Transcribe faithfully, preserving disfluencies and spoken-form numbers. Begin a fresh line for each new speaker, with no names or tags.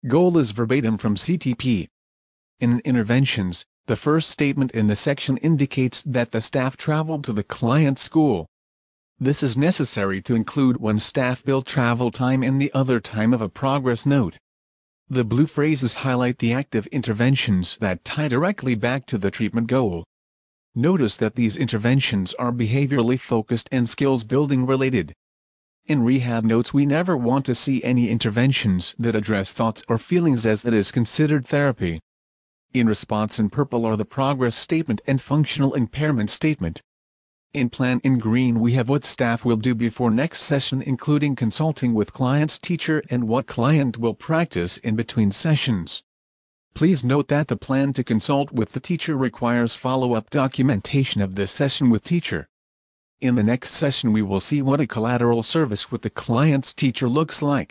Goal is verbatim from C T P. In interventions, the first statement in the section indicates that the staff traveled to the client's school. This is necessary to include when staff bill travel time and the other time of a progress note. The blue phrases highlight the active interventions that tie directly back to the treatment goal. Notice that these interventions are behaviorally focused and skills-building related. In rehab notes, we never want to see any interventions that address thoughts or feelings, as that is considered therapy. In response in purple are the progress statement and functional impairment statement. In plan in green we have what staff will do before next session, including consulting with client's teacher, and what client will practice in between sessions. Please note that the plan to consult with the teacher requires follow-up documentation of this session with teacher. In the next session we will see what a collateral service with the client's teacher looks like.